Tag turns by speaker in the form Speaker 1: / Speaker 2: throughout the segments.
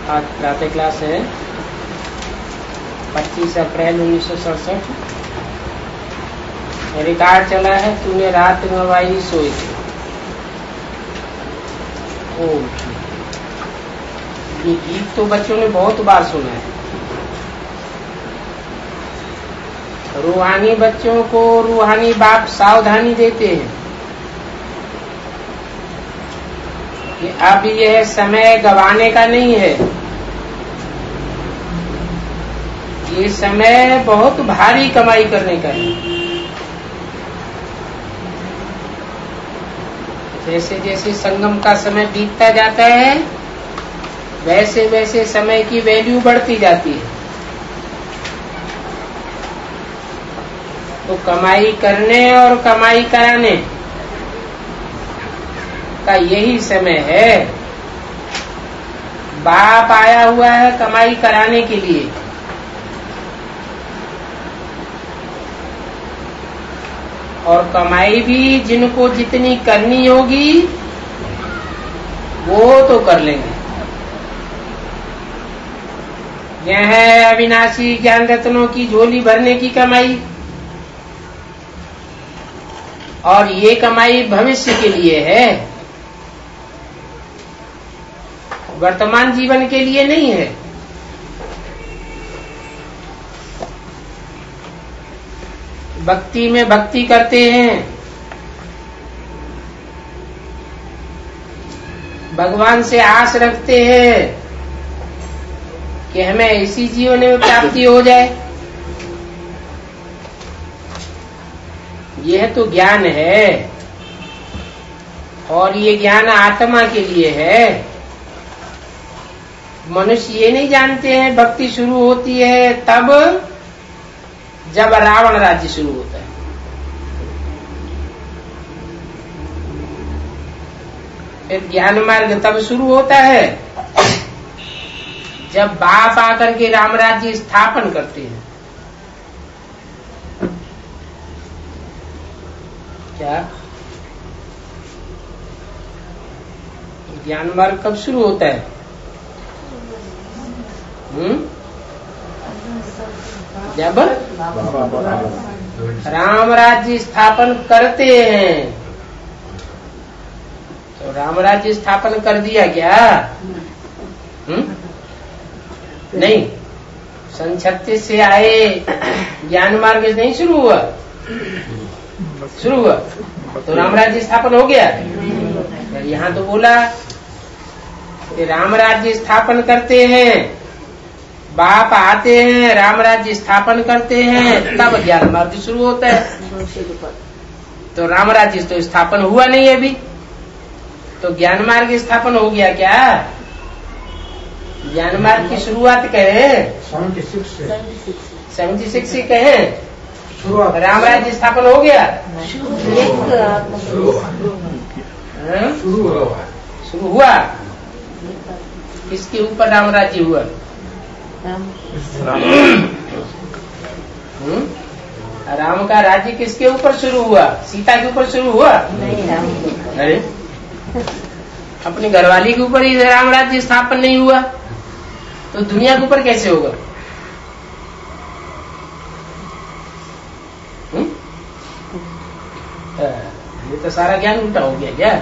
Speaker 1: आज प्रातः क्लास है 25 अप्रैल 1967। रिकॉर्ड चला है तूने रात गंवाई सोई थी। ये गीत तो बच्चों ने बहुत बार सुना है। रूहानी बच्चों को रूहानी बाप सावधानी देते हैं कि अब यह समय गंवाने का नहीं है। ये समय बहुत भारी कमाई करने का है। जैसे जैसे संगम का समय बीतता जाता है वैसे वैसे समय की वैल्यू बढ़ती जाती है। तो कमाई करने और कमाई कराने का यही समय है। बाप आया हुआ है कमाई कराने के लिए। और कमाई भी जिनको जितनी करनी होगी वो तो कर लेंगे। यह है अविनाशी ज्ञान रत्नों की झोली भरने की कमाई। और ये कमाई भविष्य के लिए है, वर्तमान जीवन के लिए नहीं है। भक्ति में भक्ति करते हैं, भगवान से आस रखते हैं कि हमें इसी जीवन में प्राप्ति हो जाए। यह तो ज्ञान है और ये ज्ञान आत्मा के लिए है। मनुष्य ये नहीं जानते हैं भक्ति शुरू होती है तब जब रावण राज्य शुरू होता है। फिर ज्ञान मार्ग तब शुरू होता है जब बाप आकर के राम राज्य स्थापन करते हैं। क्या ज्ञान मार्ग कब शुरू होता है? जब राम राज्य स्थापन करते हैं। तो राम राज्य स्थापन कर दिया क्या? नहीं, सन 36 से आए ज्ञान मार्ग नहीं शुरू हुआ। शुरू हुआ तो राम राज्य स्थापन हो गया। यहाँ तो बोला कि राम राज्य स्थापन करते हैं, बाप आते हैं, राम राज्य स्थापन करते हैं, तब ज्ञान मार्ग शुरू होता है। तो राम राज्य तो स्थापन हुआ नहीं अभी, तो ज्ञान मार्ग स्थापन हो गया क्या? ज्ञान मार्ग की शुरुआत कहें 76 से कहें राम राज्य स्थापन हो गया। शुरू हुआ। किसके ऊपर राम राज्य हुआ? राम का राज्य किसके ऊपर शुरू हुआ? सीता के ऊपर शुरू हुआ? अरे अपनी घरवाली के ऊपर ही राम राज्य स्थापन नहीं हुआ तो दुनिया के ऊपर कैसे होगा? ये तो सारा ज्ञान उल्टा हो गया क्या?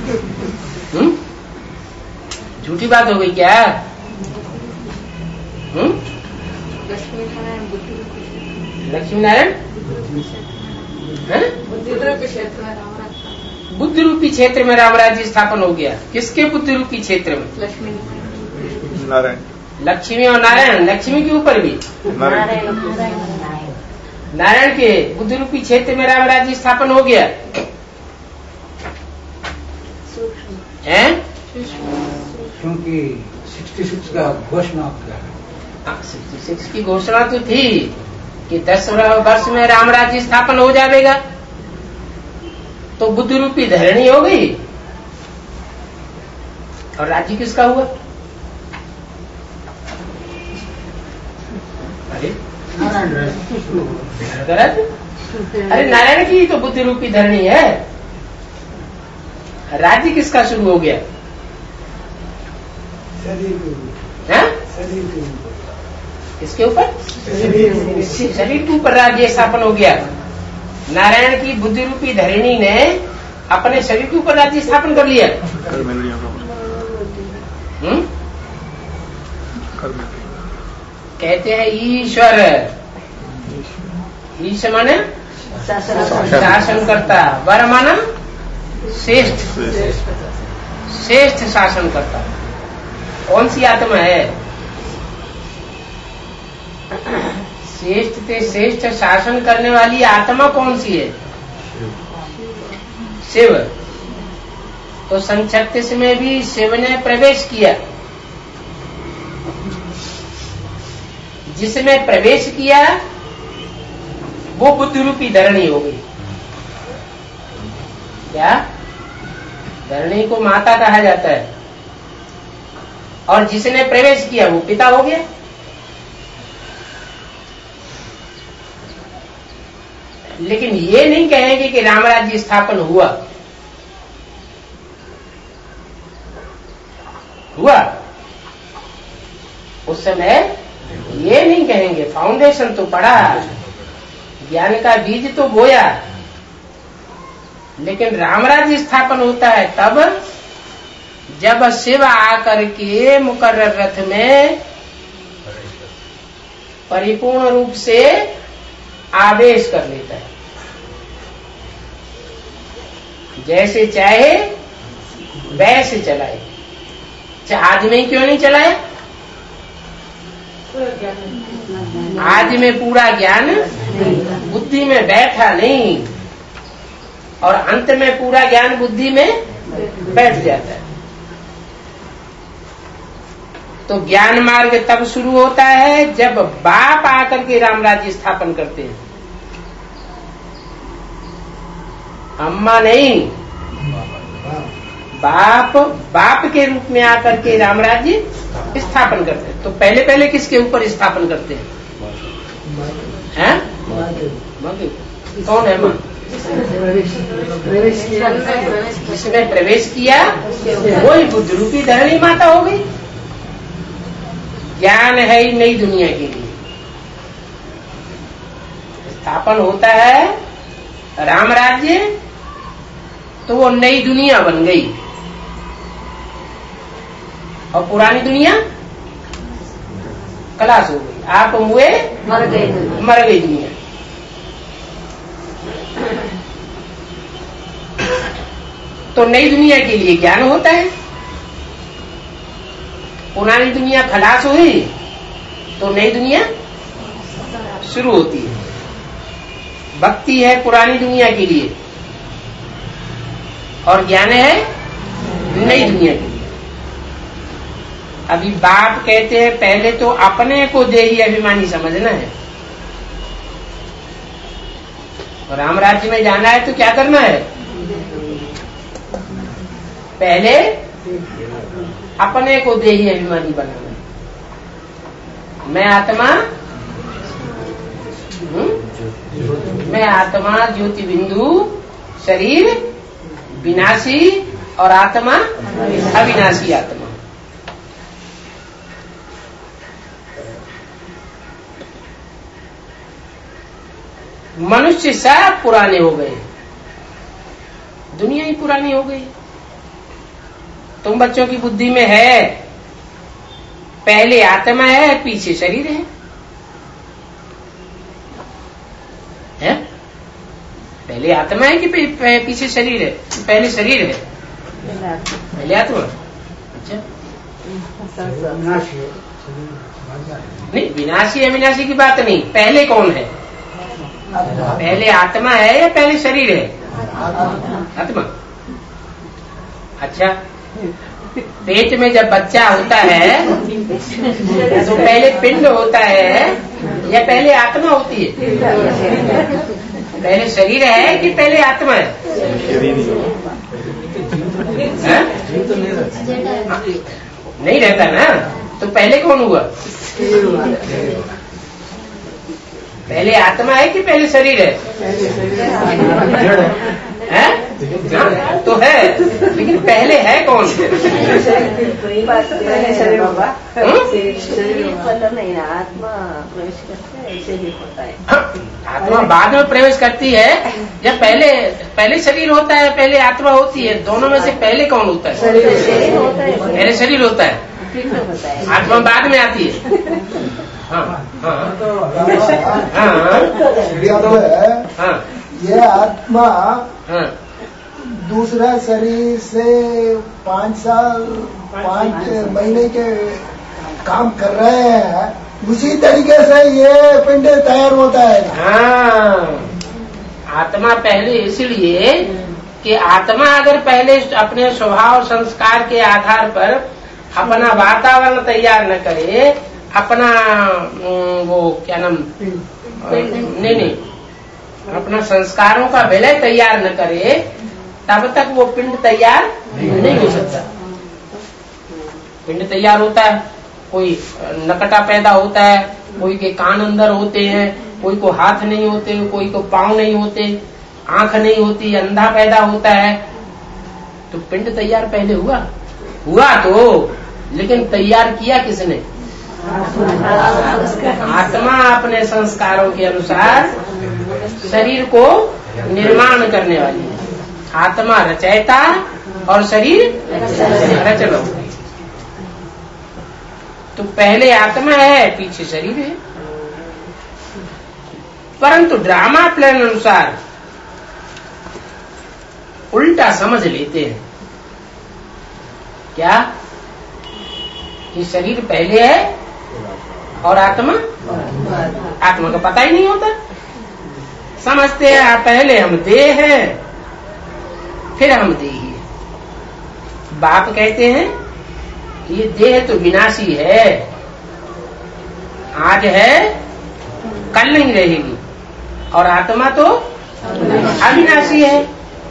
Speaker 1: झूठी बात हो गई क्या? लक्ष्मी नारायण बुद्धि रूपी क्षेत्र में राम राज्य स्थापन हो गया। किसके बुद्धि रूपी क्षेत्र में? लक्ष्मी नारायण। लक्ष्मी और नारायण, लक्ष्मी के ऊपर भी नारायण के बुद्धि रूपी क्षेत्र में राम राज्य स्थापन हो गया है।
Speaker 2: क्योंकि 66 का घोषणा
Speaker 1: 66 की घोषणा तो थी कि 10 वर्ष में राम राज्य स्थापन हो जाएगा। तो बुद्धि रूपी धरणी हो गई और राज्य किसका हुआ? अरे अरे नारायण की तो बुद्धि रूपी धरणी है। राज्य किसका शुरू हो गया? है? इसके ऊपर शरीर के ऊपर राज्य स्थापन हो गया। नारायण की बुद्धि रूपी धरिणी ने अपने शरीर के ऊपर राज्य स्थापन कर लिया। कहते हैं ईश्वर, ईश्वर माने शासन करता, वर माना श्रेष्ठ, श्रेष्ठ शासन करता। कौन सी आत्मा है? श्रेष्ठ से श्रेष्ठ शासन करने वाली आत्मा कौन सी है? शिव। तो संक्षिप्त में भी शिव ने प्रवेश किया। जिसमें प्रवेश किया वो बुद्धि रूपी धरणी हो गई। क्या? धरणी को माता कहा जाता है, और जिसने प्रवेश किया वो पिता हो गया। लेकिन ये नहीं कहेंगे कि राम राज्य स्थापन हुआ। उस समय ये नहीं कहेंगे, फाउंडेशन तो पड़ा, ज्ञान का बीज तो बोया, लेकिन राम राज्य स्थापन होता है तब जब शिव आकर के मुकर्रर रथ में परिपूर्ण रूप से आवेश कर लेता है। जैसे चाहे वैसे चलाए। आज में क्यों नहीं चलाए? आज में पूरा ज्ञान बुद्धि में बैठा नहीं, और अंत में पूरा ज्ञान बुद्धि में बैठ जाता है। तो ज्ञान मार्ग तब शुरू होता है जब बाप आकर के राम राज्य स्थापन करते हैं। अम्मा नहीं, बाप, बाप के रूप में आकर के राम राज्य स्थापन करते हैं। तो पहले पहले किसके ऊपर स्थापन करते हैं? कौन है माँ? जिसने प्रवेश किया वही बुद्धि रूपी धरणी माता हो गई। ज्ञान है ही नई दुनिया के लिए। स्थापन होता है राम राज्य तो वो नई दुनिया बन गई, और पुरानी दुनिया खलास हो गई। आप हुए मर गई दुनिया। तो नई दुनिया के लिए ज्ञान होता है। पुरानी दुनिया खलास हुई तो नई दुनिया शुरू होती है। भक्ति है पुरानी दुनिया के लिए, और ज्ञान है नई दुनिया के लिए। अभी बाप कहते हैं पहले तो अपने को देही अभिमानी समझना है, और राम राज्य में जाना है तो क्या करना है? पहले अपने को देही अभिमानी बनाना है। मैं आत्मा ज्योति बिंदु, शरीर विनाशी और आत्मा अविनाशी आत्मा। मनुष्य सब पुराने हो गए, दुनिया ही पुरानी हो गई। तुम बच्चों की बुद्धि में है पहले आत्मा है पीछे शरीर है? पहले आत्मा है कि पीछे शरीर है? पहले शरीर है, पहले आत्मा। अच्छा, नहीं, विनाशी अविनाशी की बात नहीं। पहले कौन है? पहले आत्मा है या पहले शरीर है? आत्मा। अच्छा, पेट में जब बच्चा होता है तो पहले पिंड होता है या पहले आत्मा होती है? पहले शरीर है कि पहले आत्मा है? नहीं रहता ना, तो पहले कौन हुआ? पहले आत्मा है कि पहले शरीर है? तो है, लेकिन पहले है कौन?
Speaker 3: कोई बात शरीर होगा, शरीर मतलब नहीं ना, आत्मा प्रवेश करते है, ऐसे ही होता है।
Speaker 1: आत्मा बाद में प्रवेश करती है, जब पहले शरीर होता है, पहले आत्मा होती है। दोनों में से पहले कौन होता है?
Speaker 3: शरीर होता है,
Speaker 1: पहले शरीर होता है,
Speaker 3: पिंड होता है,
Speaker 1: आत्मा बाद में आती है। हाँ हाँ हाँ,
Speaker 4: ये आत्मा
Speaker 1: हाँ,
Speaker 4: दूसरा शरीर से 5 साल 5 महीने के काम कर रहे हैं, उसी तरीके से ये पिंड तैयार होता है।
Speaker 1: हाँ, आत्मा पहले इसलिए कि आत्मा अगर पहले अपने स्वभाव संस्कार के आधार पर अपना वातावरण तैयार न करे, अपना वो क्या नाम, नहीं, अपना संस्कारों का विलय तैयार न करे, तब तक वो पिंड तैयार नहीं हो सकता। पिंड तैयार होता है, कोई नकटा पैदा होता है, कोई के कान अंदर होते हैं, कोई को हाथ नहीं होते, कोई को पांव नहीं होते, आंख नहीं होती, अंधा पैदा होता है। तो पिंड तैयार पहले हुआ तो, लेकिन तैयार किया किसने? आत्मा अपने संस्कारों के अनुसार शरीर को निर्माण करने वाली है। आत्मा रचयिता और शरीर रचना। तो पहले आत्मा है, पीछे शरीर है। परंतु ड्रामा प्लान अनुसार उल्टा समझ लेते हैं। क्या? कि शरीर पहले है और आत्मा का पता ही नहीं होता। समझते हैं पहले हम देह हैं, फिर हम देही है। बाप कहते हैं कि ये देह तो विनाशी है, आज है कल नहीं रहेगी, और आत्मा तो अविनाशी है।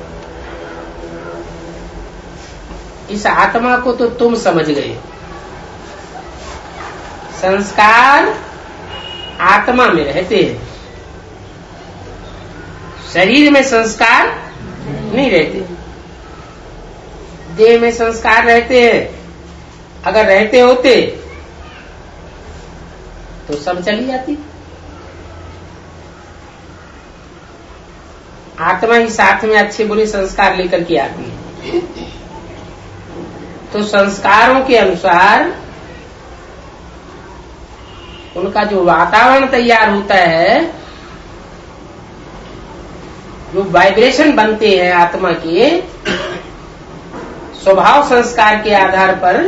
Speaker 1: इस आत्मा को तो तुम समझ गए। संस्कार आत्मा में रहते हैं, शरीर में संस्कार नहीं रहते। देह में संस्कार रहते हैं। अगर रहते होते तो सब चली जाती। आत्मा ही साथ में अच्छे बुरे संस्कार लेकर के आती है। तो संस्कारों के अनुसार उनका जो वातावरण तैयार होता है, जो वाइब्रेशन बनते हैं आत्मा के, स्वभाव संस्कार के आधार पर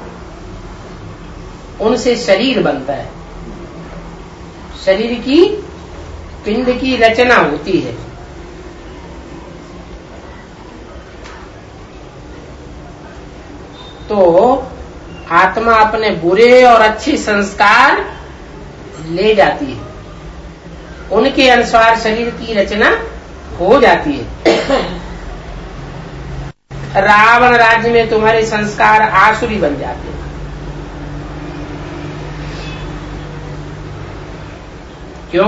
Speaker 1: उनसे शरीर बनता है। शरीर की पिंड की रचना होती है। तो आत्मा अपने बुरे और अच्छे संस्कार ले जाती है, उनके अनुसार शरीर की रचना हो जाती है। रावण राज्य में तुम्हारे संस्कार आसुरी बन जाते हैं। क्यों?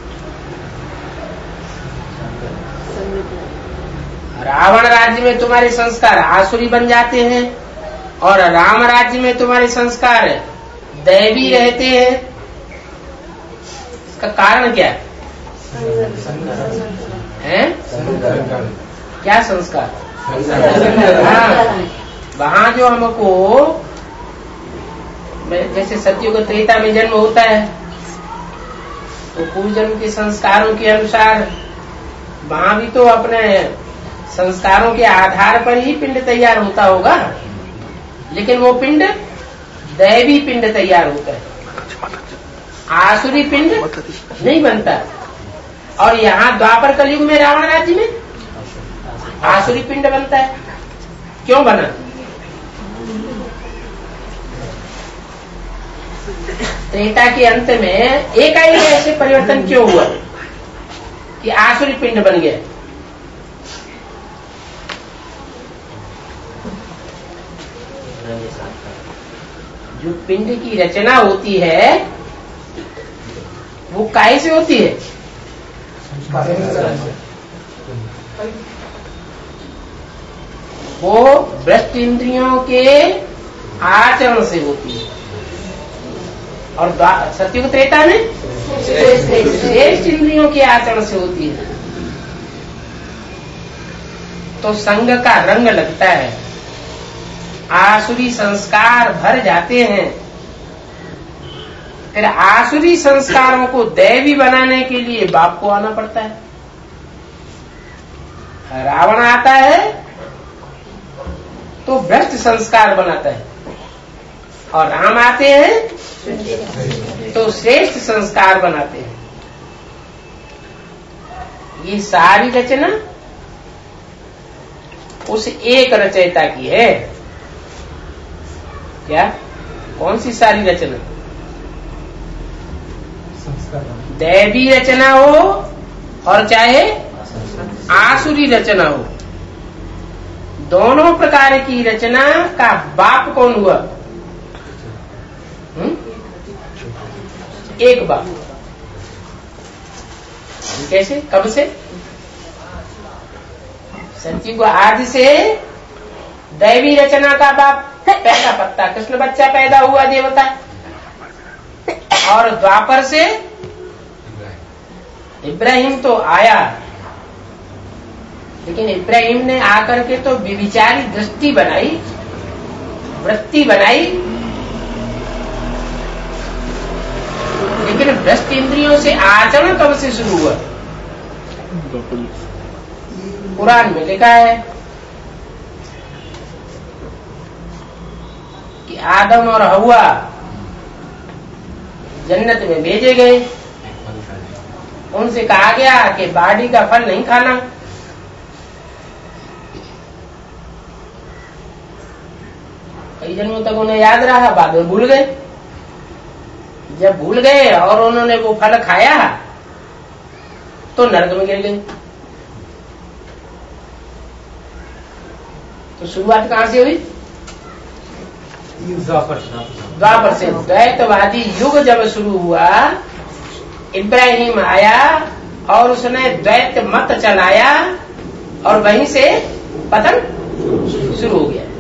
Speaker 1: रावण राज्य में तुम्हारे संस्कार आसुरी बन जाते हैं और राम राज्य में तुम्हारे संस्कार दैवी रहते हैं। इसका कारण क्या है? क्या संस्कार? हाँ, वहाँ जो हमको जैसे सत्युग त्रेता में जन्म होता है, तो पूर्व जन्म के संस्कारों के अनुसार वहाँ भी तो अपने संस्कारों के आधार पर ही पिंड तैयार होता होगा, लेकिन वो पिंड दैवी पिंड तैयार होता है, आसुरी पिंड नहीं बनता। और यहाँ द्वापर कलयुग में रावण राज्य में आसुरी पिंड बनता है। क्यों बना? त्रेता के अंत में एकाएक ऐसे परिवर्तन क्यों हुआ कि आसुरी पिंड बन गया? जो पिंड की रचना होती है वो काहे से होती है? वो भ्रष्ट इंद्रियों के आचरण से होती है, और सत्युग त्रेता में श्रेष्ठ इंद्रियों के आचरण से होती है। तो संग का रंग लगता है, आसुरी संस्कार भर जाते हैं। फिर आसुरी संस्कारों को दैवी बनाने के लिए बाप को आना पड़ता है। रावण आता है तो भ्रष्ट संस्कार बनाता है, और राम आते हैं तो श्रेष्ठ संस्कार बनाते हैं। ये सारी रचना उस एक रचयिता की है। क्या? कौन सी सारी रचना? दैवी रचना हो और चाहे आसुरी रचना हो, दोनों प्रकार की रचना का बाप कौन हुआ? एक बाप। कैसे? कब से? सत्युग आदि से दैवी रचना का बाप पहला पत्ता कृष्ण बच्चा पैदा हुआ देवता, और द्वापर से इब्राहिम तो आया, लेकिन इब्राहिम ने आकर के तो विविचारी दृष्टि बनाई, वृत्ति बनाई, लेकिन भ्रष्ट इंद्रियों से आचरण कब से शुरू हुआ? कुरान में लिखा है कि आदम और हव्वा जन्नत में भेजे गए, उनसे कहा गया कि बाड़ी का फल नहीं खाना। कई जन्मों तक उन्हें याद रहा, बाद में भूल गए। जब भूल गए और उन्होंने वो फल खाया तो नरक में गिर गए। तो शुरुआत कहां से हुई? द्वापर से। द्वैतवादी युग जब शुरू हुआ, इब्राहिम आया और उसने द्वैत मत चलाया, और वहीं से पतन शुरू हो गया।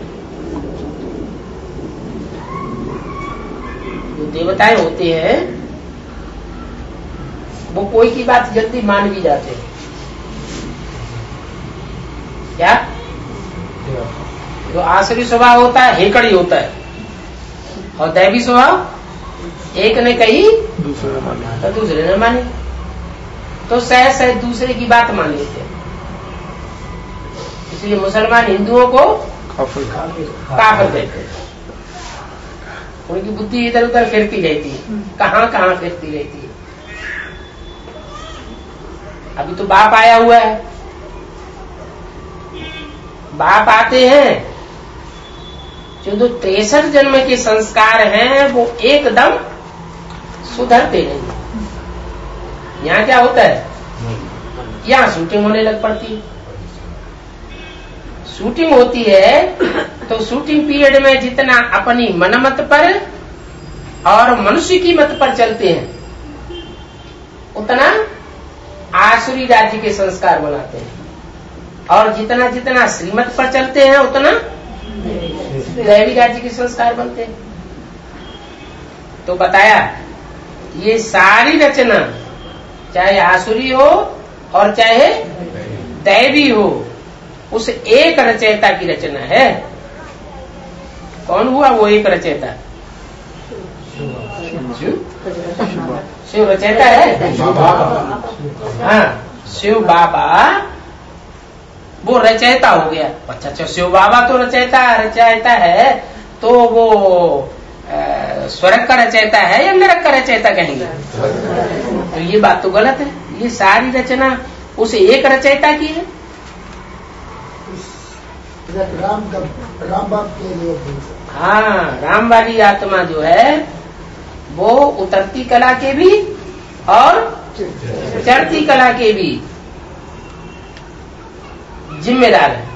Speaker 1: जो देवताएं होते हैं वो कोई की बात जल्दी मान भी जाते हैं। क्या? जो आसुरी स्वभाव होता है हेकड़ी होता है, और दैवी स्वभाव एक ने कही तो दूसरे ने मानी, तो सहज सहज दूसरे की बात मान लेते हैं। इसलिए मुसलमान हिंदुओं को काफिर कहते हैं। उनकी बुद्धि इधर उधर फिरती रहती है, कहां कहां फिरती रहती है। अभी तो बाप आया हुआ है, बाप आते हैं जो 63 जन्म के संस्कार हैं वो एकदम सुधरते नहीं। यहाँ क्या होता है? यहाँ शूटिंग होने लग पड़ती है। शूटिंग होती है तो शूटिंग पीरियड में जितना अपनी मनमत पर और मनुष्य की मत पर चलते हैं, उतना आसुरी राज्य के संस्कार बनाते हैं, और जितना जितना श्रीमत पर चलते हैं उतना दैवी राज्य के संस्कार बनते हैं। तो बताया ये सारी रचना चाहे आसुरी हो और चाहे दैवी हो, उस एक रचयिता की रचना है। कौन हुआ वो एक रचयिता? शिव रचयिता है। हाँ, शिव बाबा वो रचयिता हो गया। अच्छा, शिव बाबा तो रचयिता है, तो वो स्वर्ग का रचयिता है या नरक का रचयिता कहेंगे? तो ये बात तो गलत है। ये सारी रचना उस एक रचयिता की है।
Speaker 4: राम बाप के लिए।
Speaker 1: हाँ, राम वाली आत्मा जो है वो उतरती कला के भी और चढ़ती कला के भी जिम्मेदार है।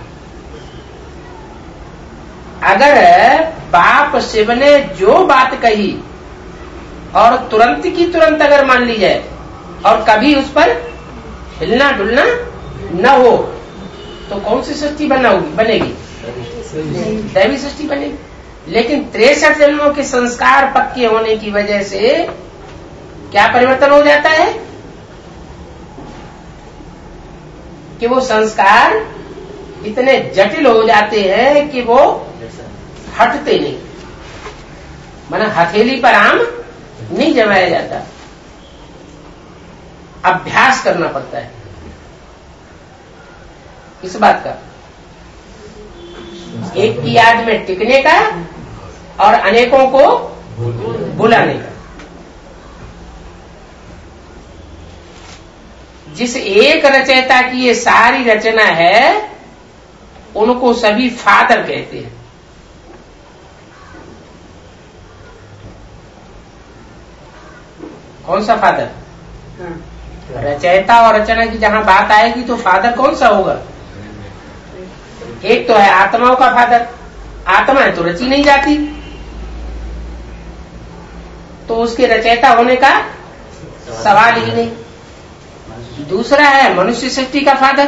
Speaker 1: अगर बाप शिव ने जो बात कही और तुरंत की तुरंत अगर मान ली जाए और कभी उस पर हिलना डुलना न हो, तो कौन सी सृष्टि बनेगी? दैवी सृष्टि बनेगी। लेकिन 63 जन्मों के संस्कार पक्के होने की वजह से क्या परिवर्तन हो जाता है कि वो संस्कार इतने जटिल हो जाते हैं कि वो हटते नहीं। माना हथेली पर आम नहीं जमाया जाता, अभ्यास करना पड़ता है इस बात का, एक की याद में टिकने का और अनेकों को बुलाने का। जिस एक रचयिता की ये सारी रचना है उनको सभी फादर कहते हैं। कौन सा फादर? रचयिता और रचना की जहां बात आएगी तो फादर कौन सा होगा? एक तो है आत्माओं का फादर, आत्मा है तो रची नहीं जाती, तो उसके रचयिता होने का सवाल ही नहीं। दूसरा है मनुष्य सृष्टि का फादर,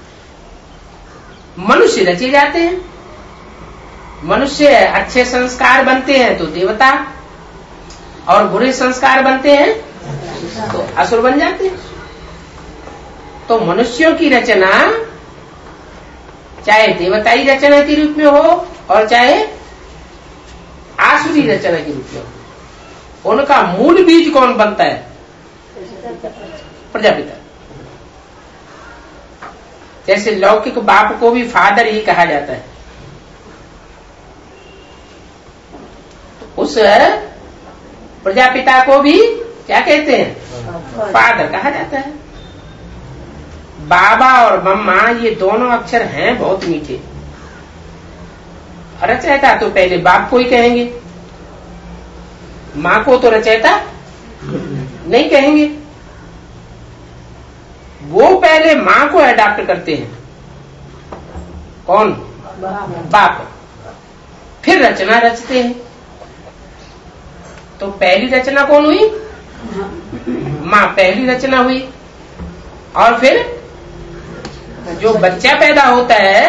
Speaker 1: मनुष्य रचे जाते हैं, मनुष्य अच्छे संस्कार बनते हैं तो देवता, और बुरे संस्कार बनते हैं तो असुर बन जाते हैं। तो मनुष्यों की रचना चाहे देवताई रचना के रूप में हो और चाहे आसुरी रचना के रूप में हो, उनका मूल बीज कौन बनता है? प्रजापिता। जैसे लौकिक बाप को भी फादर ही कहा जाता है, उस प्रजापिता को भी क्या कहते हैं? फादर कहा जाता है। बाबा और मम्मा ये दोनों अक्षर हैं बहुत मीठे। रचयिता तो पहले बाप को ही कहेंगे, माँ को तो रचयिता नहीं कहेंगे, वो पहले माँ को अडॉप्ट करते हैं। कौन? बाप। फिर रचना रचते हैं। तो पहली रचना कौन हुई? माँ पहली रचना हुई। और फिर जो बच्चा पैदा होता है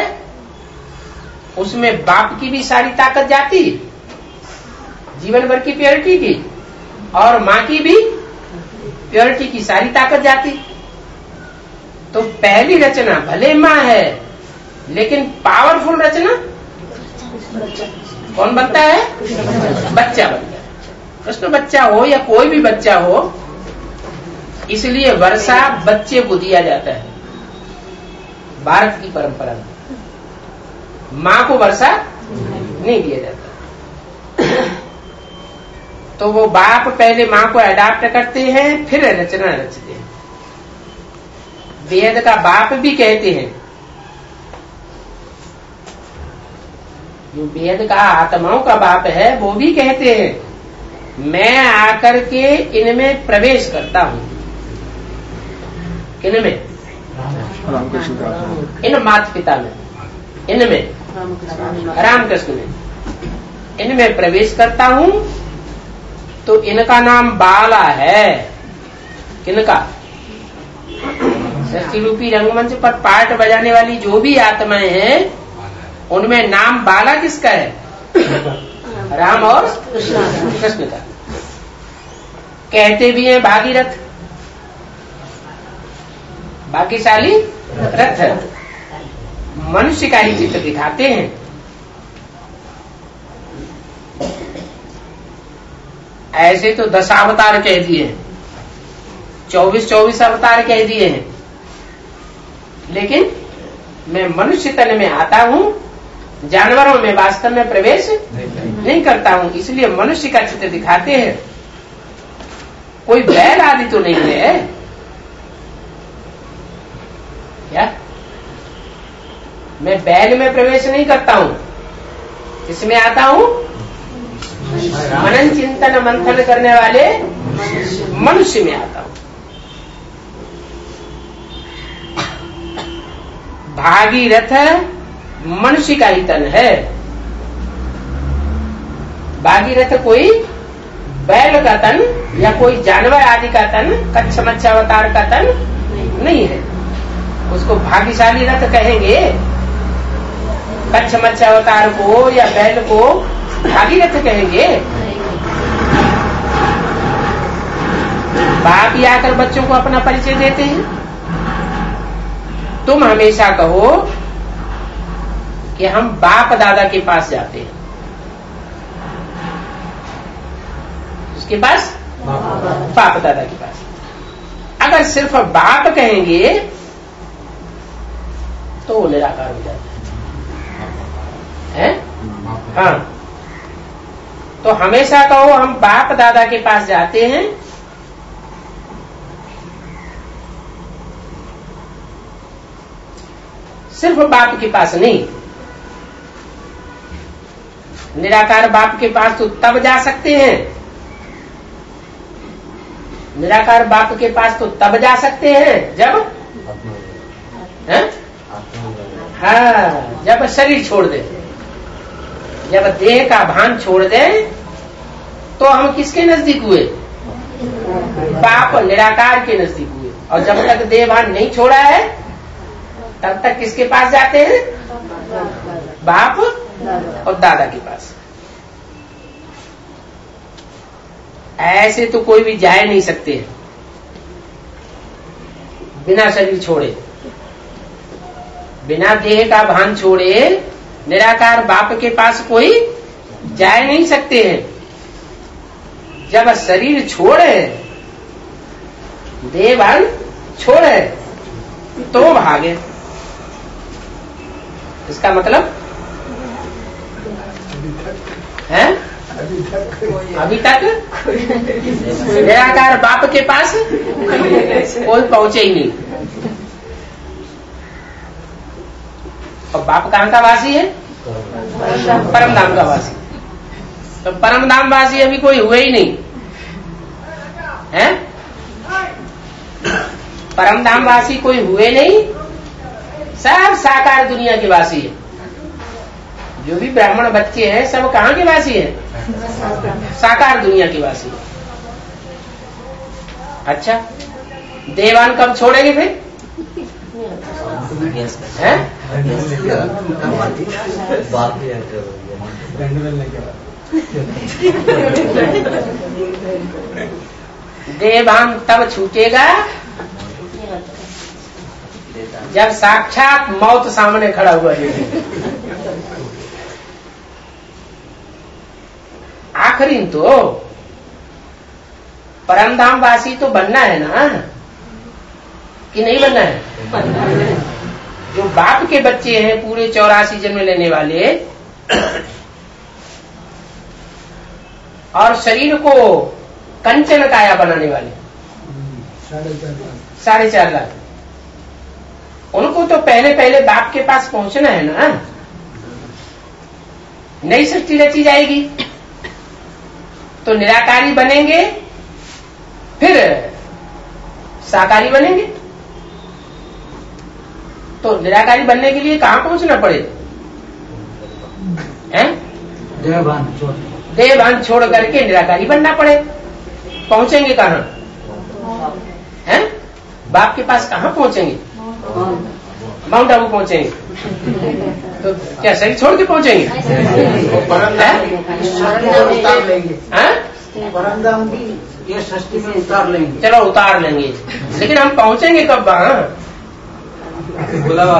Speaker 1: उसमें बाप की भी सारी ताकत जाती, जीवन भर की प्योरिटी की, और माँ की भी प्योरिटी की सारी ताकत जाती। तो पहली रचना भले माँ है लेकिन पावरफुल रचना कौन बनता है? बच्चा बनता है। कृष्ण बच्चा हो या कोई भी बच्चा हो, इसलिए वर्षा बच्चे को दिया जाता है। भारत की परंपरा में माँ को वर्षा नहीं दिया जाता। तो वो बाप पहले माँ को अडॉप्ट करते हैं, फिर रचना रचते हैं। वेद का बाप भी कहते हैं, जो वेद का आत्माओं का बाप है वो भी कहते हैं मैं आकर के इनमें प्रवेश करता हूं। किनमें? इन माता पिता में, इनमें रामकृष्ण में इनमें प्रवेश करता हूं। तो इनका नाम बाला है। किनका? सृष्टि रूपी रंगमंच पर पार्ट बजाने वाली जो भी आत्माएं हैं उनमें नाम बाला किसका है? राम और कृष्ण का। कहते भी हैं भागीरथ, भाग्यशाली रथ। मनुष्य का ही चित्र दिखाते हैं। ऐसे तो 10 अवतार कह दिए हैं, 24 अवतार कह दिए हैं, लेकिन मैं मनुष्य तन में आता हूं, जानवरों में वास्तव में प्रवेश नहीं करता हूं। इसलिए मनुष्य का चित्र दिखाते हैं। कोई बैल आदि तो नहीं है क्या? मैं बैल में प्रवेश नहीं करता हूं, इसमें आता हूं मनन चिंतन मंथन करने वाले मनुष्य में आता हूं। भागीरथ मनुष्य का ही तन है। भागीरथ कोई बैल का तन या कोई जानवर आदि का तन, कच्छ मच्छ अवतार का तन नहीं है। उसको भाग्यशाली रथ कहेंगे कच्छ मच्छ अवतार को या बैल को भागीरथ कहेंगे? बाप ही आकर बच्चों को अपना परिचय देते हैं। तुम हमेशा कहो कि हम बाप दादा के पास जाते हैं। उसके पास? बाप दादा के पास। अगर सिर्फ बाप कहेंगे तो वो निराकार हो जाता है। हाँ, तो हमेशा कहो हम बाप दादा के पास जाते हैं। सिर्फ बाप के पास नहीं, निराकार बाप के पास तो तब जा सकते हैं, निराकार बाप के पास तो तब जा सकते हैं जब हाँ, जब शरीर छोड़ दे, जब देह का भान छोड़ दे तो हम किसके नजदीक हुए? बाप निराकार के नजदीक हुए। और जब तक देह भान नहीं छोड़ा है तब तक किसके पास जाते हैं? बाप और दादा के पास। ऐसे तो कोई भी जा नहीं सकते बिना शरीर छोड़े, बिना देह का भान छोड़े निराकार बाप के पास कोई जा नहीं सकते हैं। जब शरीर छोड़े, देह भान छोड़े तो भागे। इसका मतलब है अभी तक निराकार बाप के पास कोई पहुंचे ही नहीं। और बाप कहाँ का वासी है? परम धाम का वासी। तो परम धाम वासी अभी कोई हुए ही नहीं है। परम धाम वासी कोई हुए नहीं, सब साकार दुनिया के वासी है। जो भी ब्राह्मण बच्चे हैं सब कहाँ के वासी हैं? साकार दुनिया के वासी है। अच्छा, देवान कब छोड़ेंगे फिर? हैं? देवान तब छूटेगा जब साक्षात मौत सामने खड़ा हुआ है। आखिरी तो परमधाम वासी तो बनना है ना, कि नहीं बनना है? जो बाप के बच्चे हैं पूरे 84 जन्म लेने वाले और शरीर को कंचन काया बनाने वाले 4.5 लाख, उनको तो पहले पहले बाप के पास पहुंचना है ना। नई सृष्टि रची जाएगी तो निराकारी बनेंगे, फिर साकारी बनेंगे। तो निराकारी बनने के लिए कहाँ पहुंचना पड़ेगा? देह भान छोड़ करके निराकारी बनना पड़े। पहुंचेंगे कहाँ? हैं? बाप के पास कहाँ पहुंचेंगे? माउंट आबू पहुंचेंगे। तो क्या शरीर छोड़ के पहुंचेंगे?
Speaker 2: परमधाम भी ये सृष्टि में उतार लेंगे।
Speaker 1: चलो उतार लेंगे, लेकिन हम पहुंचेंगे कब वहाँ?
Speaker 2: बुलावा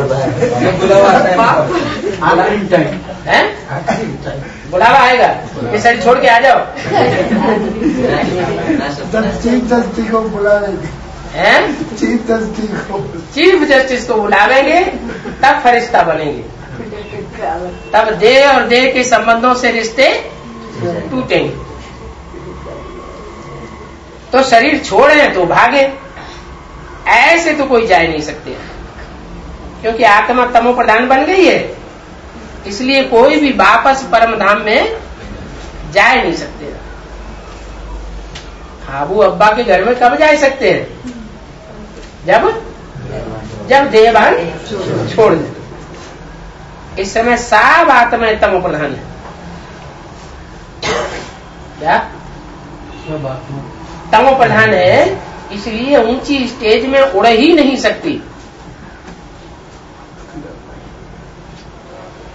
Speaker 1: बुलावा आएगा कि शरीर छोड़ के आ जाओ।
Speaker 4: चीफ जस्टिस को बुलाएंगे,
Speaker 1: चीफ जस्टिस को बुलावेंगे, तब फरिश्ता बनेंगे। तब देह और देह के संबंधों से रिश्ते टूटेंगे। तो शरीर छोड़े तो भागे, ऐसे तो कोई जा नहीं सकते, क्योंकि आत्मा तमो प्रधान बन गई है। इसलिए कोई भी वापस परम धाम में जा नहीं सकते। आबू अब्बा के घर में कब जा सकते हैं? जब देहभान छोड़ दे। इस समय सब आत्माएं तमो प्रधान है। क्या तमो प्रधान है? इसलिए ऊंची स्टेज में उड़ ही नहीं सकती।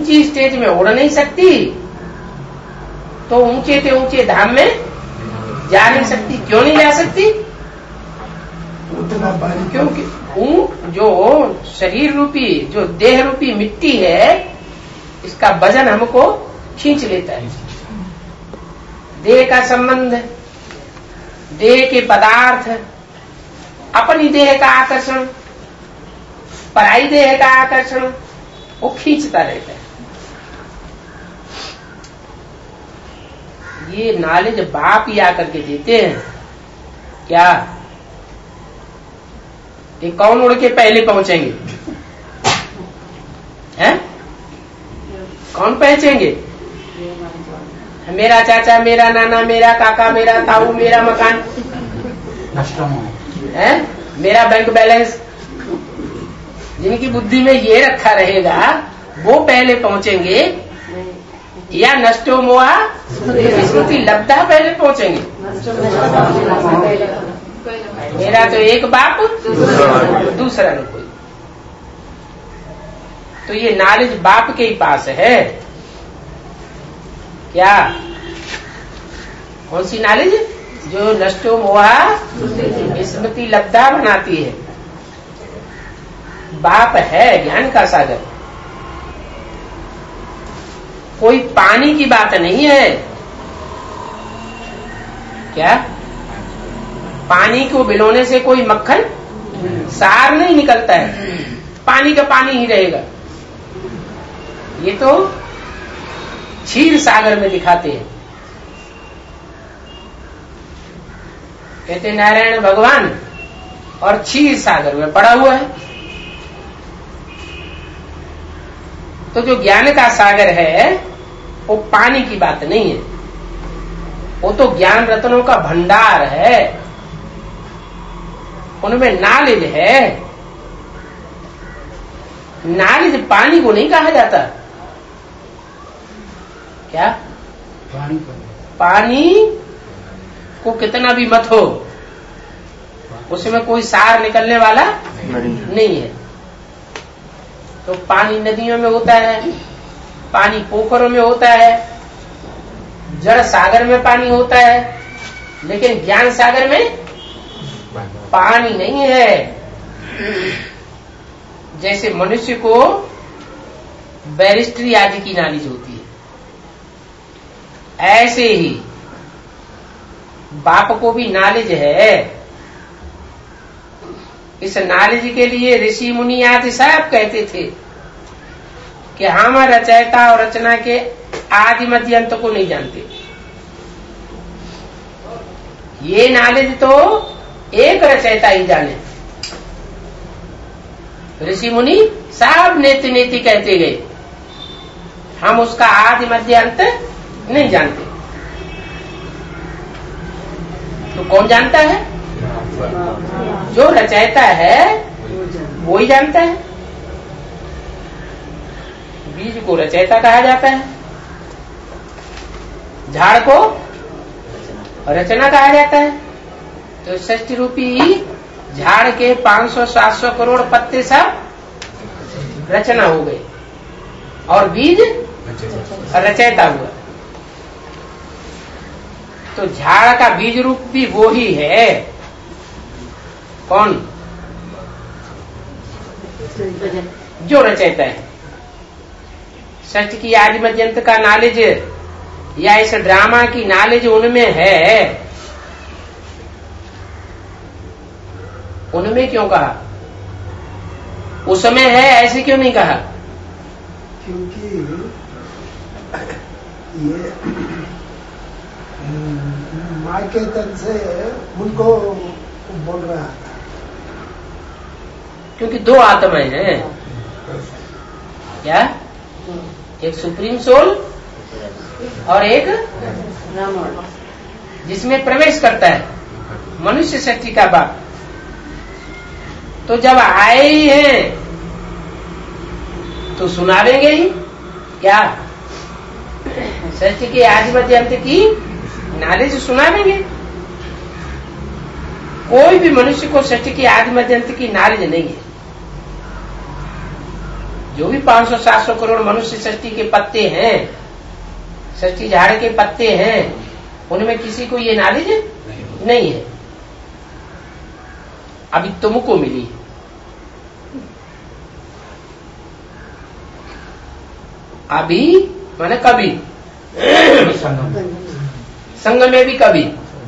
Speaker 1: ऊंची स्टेज में उड़ नहीं सकती तो ऊंचे से ऊंचे धाम में जा नहीं सकती। क्यों नहीं जा सकती?
Speaker 4: उतना बारीक
Speaker 1: क्योंकि जो शरीर रूपी, जो देह रूपी मिट्टी है, इसका वजन हमको खींच लेता है। देह का संबंध, देह के पदार्थ, अपनी देह का आकर्षण, पराई देह का आकर्षण, वो खींचता रहता है। ये नॉलेज बाप ही आकर के देते हैं। क्या ये कौन उड़ के पहले पहुंचेंगे? हैं? कौन पहुंचेंगे? मेरा चाचा, मेरा नाना, मेरा काका, मेरा ताऊ, मेरा मकान, है मेरा बैंक बैलेंस, जिनकी बुद्धि में ये रखा रहेगा वो पहले पहुंचेंगे, या नष्टो मोहा स्मृति लब्धा पहले पहुंचेंगे? मेरा तो एक बाप, दूसरा न कोई। तो ये नॉलेज बाप के ही पास है। क्या? कौन सी नॉलेज? जो नष्टो मोहा स्मृति लब्धा बनाती है। बाप है ज्ञान का सागर। कोई पानी की बात नहीं है। क्या? पानी को भिगोने से कोई मक्खन सार नहीं निकलता है, पानी का पानी ही रहेगा। ये तो क्षीर सागर में दिखाते हैं। कहते नारायण भगवान और क्षीर सागर में पड़ा हुआ है। तो जो ज्ञान का सागर है वो पानी की बात नहीं है, वो तो ज्ञान रत्नों का भंडार है। उनमें नॉलेज है। नॉलेज पानी को नहीं कहा जाता। क्या? पानी को कितना भी मत हो, उसमें कोई सार निकलने वाला नहीं है। तो पानी नदियों में होता है, पानी पोखरों में होता है, जड़ सागर में पानी होता है, लेकिन ज्ञान सागर में पानी नहीं है। जैसे मनुष्य को बैरिस्ट्री आदि की नॉलेज होती है, ऐसे ही बाप को भी नॉलेज है। इस नॉलेज के लिए ऋषि मुनि आदि सब कहते थे कि हम रचयिता और रचना के आदि मध्य अंत को नहीं जानते। ये नॉलेज तो एक रचयिता ही जाने। ऋषि मुनि सब नेति नेति कहते गए, हम उसका आदि मध्य अंत नहीं जानते। तो कौन जानता है? जो रचयिता है वो ही जानता है। बीज को रचयिता कहा जाता है, झाड़ को रचना कहा जाता है। तो सृष्टि रूपी झाड़ के 500-700 करोड़ पत्ते सब रचना हो गए और बीज रचयिता हुआ। तो झाड़ का बीज रूप भी वो ही है। कौन? जो रचयिता है। सृष्टि की आदि मध्यंत का नॉलेज या इस ड्रामा की नॉलेज उनमें है। उनमें क्यों कहा? उसमें है ऐसे क्यों नहीं कहा?
Speaker 4: क्योंकि ये माँ के तन से उनको बोल रहा था।
Speaker 1: क्योंकि दो आत्माएं हैं। क्या? एक सुप्रीम सोल और एक जिसमें प्रवेश करता है मनुष्य शक्ति का बाप। तो जब आए ही हैं तो सुनावेंगे ही। क्या? सृष्टि के आदि मध्य अंत की नॉलेज सुनावेंगे। कोई भी मनुष्य को सृष्टि की आदि मध्य अंत की नॉलेज नहीं है। जो भी 500-700 करोड़ मनुष्य सृष्टि के पत्ते हैं, सृष्टि झाड़ के पत्ते हैं, उनमें किसी को ये नॉलेज नहीं है। अभी तुमको मिली है। अभी माने कभी, संग में भी कभी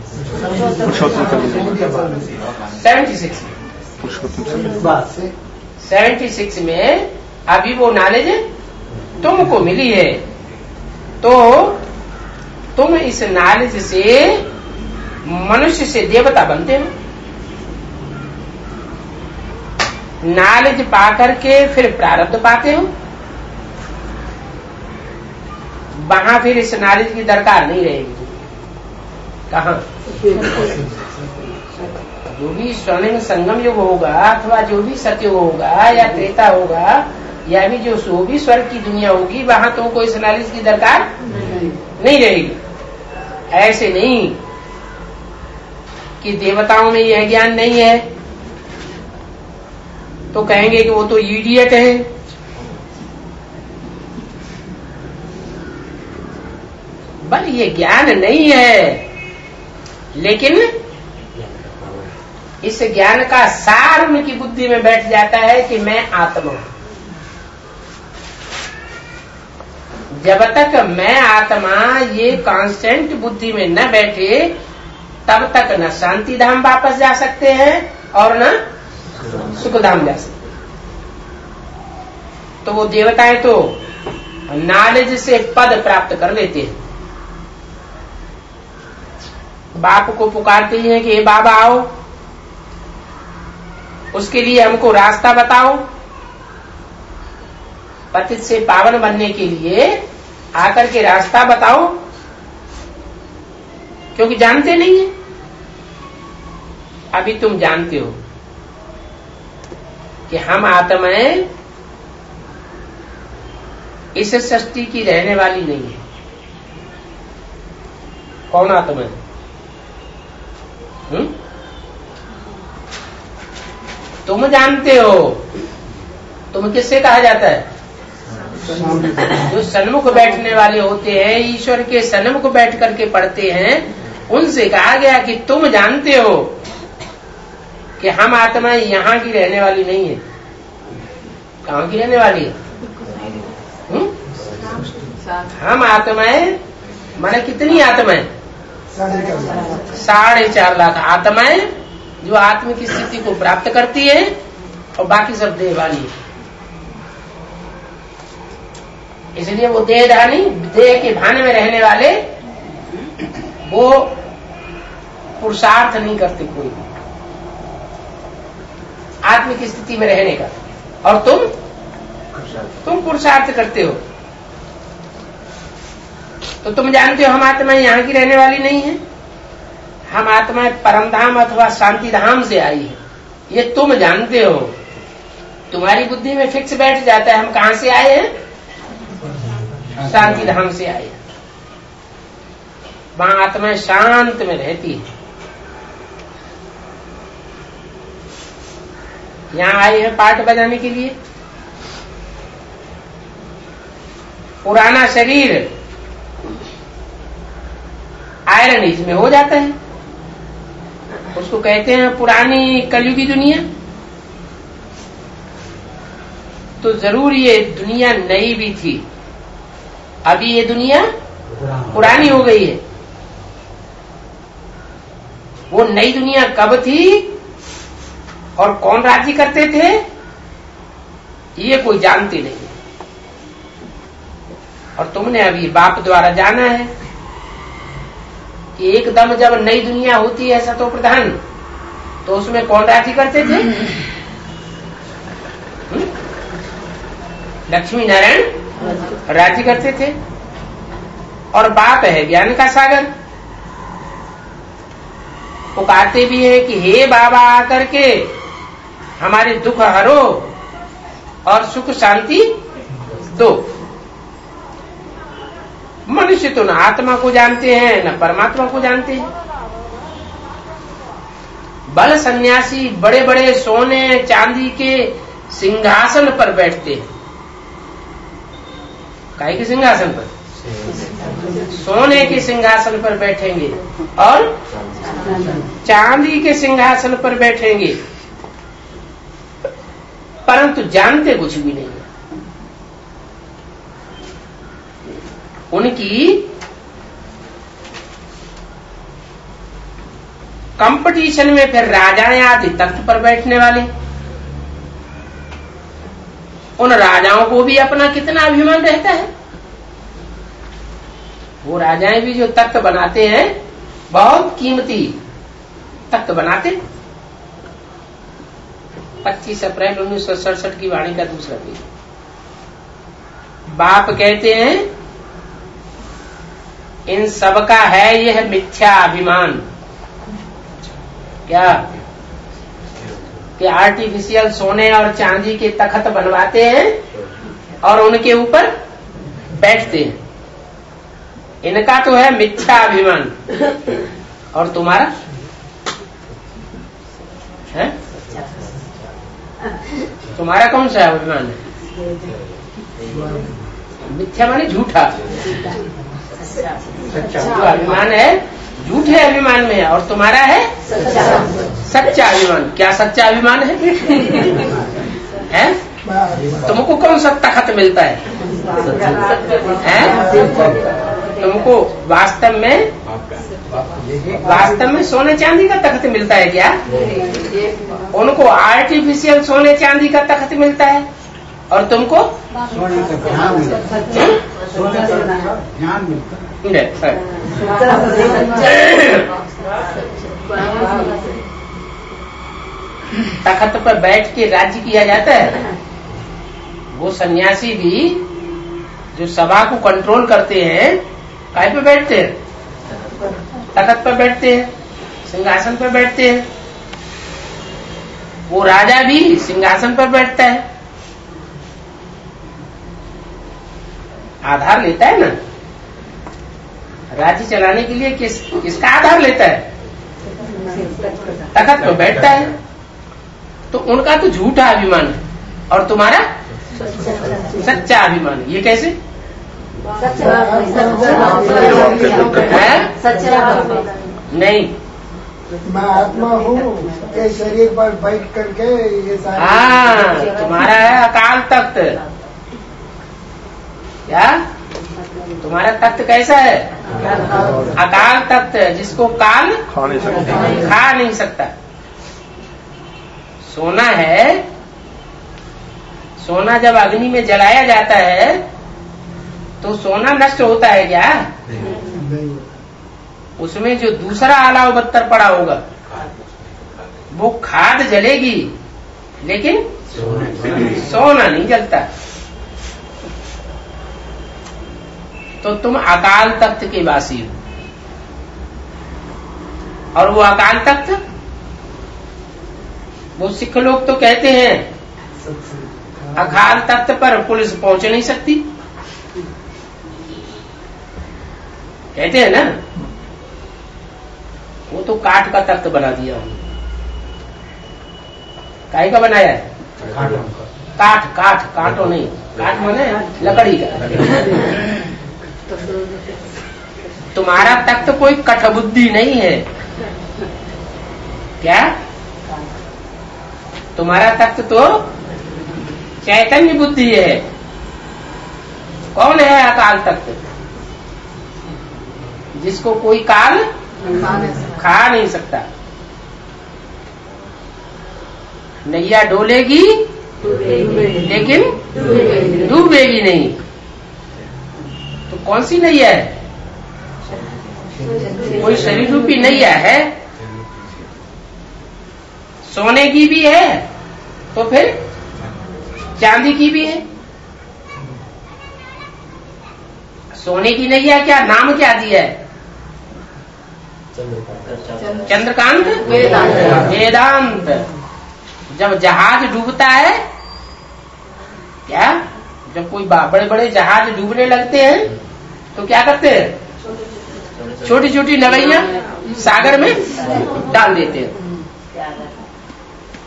Speaker 1: 76 में अभी वो नॉलेज तुमको मिली है। तो तुम इस नॉलेज से मनुष्य से देवता बनते हो। नॉलेज पाकर के फिर प्रारब्ध पाते हो। वहां फिर इस नॉलेज की दरकार नहीं रहेगी। कहाँ? जो भी स्वर्णिम संगम युग होगा, अथवा जो भी सतयुग होगा या त्रेता होगा, या भी जो भी स्वर्ग की दुनिया होगी, वहां तुमको इस नॉलेज की दरकार नहीं रहेगी। ऐसे नहीं कि देवताओं में यह ज्ञान नहीं है तो कहेंगे कि वो तो इडियट है। बल ये ज्ञान नहीं है, लेकिन इस ज्ञान का सार उनकी बुद्धि में बैठ जाता है कि मैं आत्मा हूं। जब तक मैं आत्मा ये कांस्टेंट बुद्धि में न बैठे, तब तक न शांति धाम वापस जा सकते हैं और न सुख धाम जा सकते। तो वो देवताएं तो नॉलेज से पद प्राप्त कर लेते हैं। बाप को पुकारते हैं कि हे बाबा आओ, उसके लिए हमको रास्ता बताओ। पतित से पावन बनने के लिए आकर के रास्ता बताओ, क्योंकि जानते नहीं है। अभी तुम जानते हो कि हम आत्माएं इस सृष्टि की रहने वाली नहीं है। कौन आत्मा है? तुम जानते हो। तुम किससे कहा जाता है? जो सन्मुख बैठने वाले होते हैं, ईश्वर के सन्मुख बैठ करके पढ़ते हैं, उनसे कहा गया कि तुम जानते हो कि हम आत्मा यहाँ की रहने वाली नहीं है। कहाँ की रहने वाली है? हम आत्माएं माने कितनी आत्माएं? 4.5 लाख आत्माएं जो आत्म की स्थिति को प्राप्त करती है, और बाकी सब देह वाली है। इसलिए वो देहधानी, देह के भान में रहने वाले, वो पुरुषार्थ नहीं करते कोई भी आत्म की स्थिति में रहने का। और तुम पुरुषार्थ करते हो। तो तुम जानते हो हम आत्माएं यहाँ की रहने वाली नहीं है। हम आत्माएं परमधाम अथवा शांति धाम से आई है, ये तुम जानते हो। तुम्हारी बुद्धि में फिक्स बैठ जाता है हम कहां से आए हैं? शांति धाम से आए। वहां आत्माएं शांत में रहती है। यहाँ आए हैं पाठ बजाने के लिए। पुराना शरीर आयरन एज में हो जाता है, उसको कहते हैं पुरानी कलयुगी दुनिया। तो जरूर ये दुनिया नई भी थी, अभी ये दुनिया पुरानी हो गई है। वो नई दुनिया कब थी और कौन राज्य करते थे, ये कोई जानते नहीं। और तुमने अभी बाप द्वारा जाना है कि एकदम जब नई दुनिया होती है सतो प्रधान, तो उसमें कौन राज्य करते थे? लक्ष्मी नारायण राज्य करते थे। और बाप है ज्ञान का सागर, पुकारते भी है कि हे बाबा आकर के हमारे दुख हरो और सुख शांति दो। मनुष्य तो न आत्मा को जानते हैं न परमात्मा को जानते हैं। बल सन्यासी बड़े बड़े सोने चांदी के सिंहासन पर बैठते हैं, काय के सिंहासन पर? सोने के सिंहासन पर बैठेंगे और चांदी के सिंहासन पर बैठेंगे, परंतु जानते कुछ भी नहीं। उनकी कंपटीशन में फिर राजाएं आदि तख्त पर बैठने वाले, उन राजाओं को भी अपना कितना अभिमान रहता है। वो राजाएं भी जो तख्त बनाते हैं, बहुत कीमती तख्त बनाते। 25 अप्रैल 1967 की वाणी का दूसरा पेज। बाप कहते हैं इन सबका है यह मिथ्या अभिमान। क्या कि आर्टिफिशियल सोने और चांदी के तख्त बनवाते हैं और उनके ऊपर बैठते हैं। इनका तो है मिथ्या अभिमान, और तुम्हारा है? तुम्हारा कौन सा अभिमान है? मिथ्या माने झूठा। जो अभिमान है झूठे अभिमान में है, और तुम्हारा है सच्चा अभिमान। क्या सच्चा अभिमान है? तुमको कौन सा तख्त मिलता है? तुमको वास्तव में सोने चांदी का तख्त मिलता है क्या? उनको आर्टिफिशियल सोने चांदी का तख्त मिलता है, और तुमको
Speaker 2: सोने का ज्ञान मिलता है।
Speaker 1: तख्त पर बैठ के राज्य किया जाता है। वो सन्यासी भी जो सभा को कंट्रोल करते हैं, काय पे बैठते हैं? तख्त पर बैठते हैं, सिंहासन पर बैठते हैं। वो राजा भी सिंहासन पर बैठता है, आधार लेता है ना। राज्य चलाने के लिए किसका आधार लेता है? तख्त पर बैठता है। तो उनका तो झूठा अभिमान है, और तुम्हारा सच्चा अभिमान है। ये कैसे है? नहीं,
Speaker 4: मैं आत्मा हूँ के शरीर पर बैठ करके ये सारे।
Speaker 1: हाँ, तुम्हारा है अकाल तख्त। क्या तुम्हारा तख्त कैसा है? अकाल तख्त, जिसको काल खा नहीं सकता। सोना है, सोना जब अग्नि में जलाया जाता है तो सोना नष्ट होता है क्या? उसमें जो दूसरा अलाव बत्तर पड़ा होगा वो खाद जलेगी, लेकिन सोना नहीं जलता। तो तुम अकाल तख्त के वासी हो, और वो अकाल तख्त, वो सिख लोग तो कहते हैं अकाल तख्त पर पुलिस पहुंच नहीं सकती, कहते हैं ना। वो तो काठ का तख्त बना दिया उन्होंने। काहे का बनाया है? काठ, कांटो नहीं, काठ माने लकड़ी का। तुम्हारा तख्त कोई कठबुद्धि नहीं है क्या? तुम्हारा तख्त तो चैतन्य बुद्धि है। कौन है अकाल तख्त? जिसको कोई काल खा नहीं सकता। नैया डोलेगी लेकिन डूबेगी नहीं। तो कौन सी नैया है? कोई शरीर रूपी नैया है। सोने की भी है तो फिर चांदी की भी है। सोने की नैया क्या नाम क्या दिया है? चंद्रकांत वेदांत। जब जहाज डूबता है, क्या जब कोई बड़े बड़े जहाज डूबने लगते हैं तो क्या करते हैं? छोटी छोटी नवैया सागर में डाल देते हैं।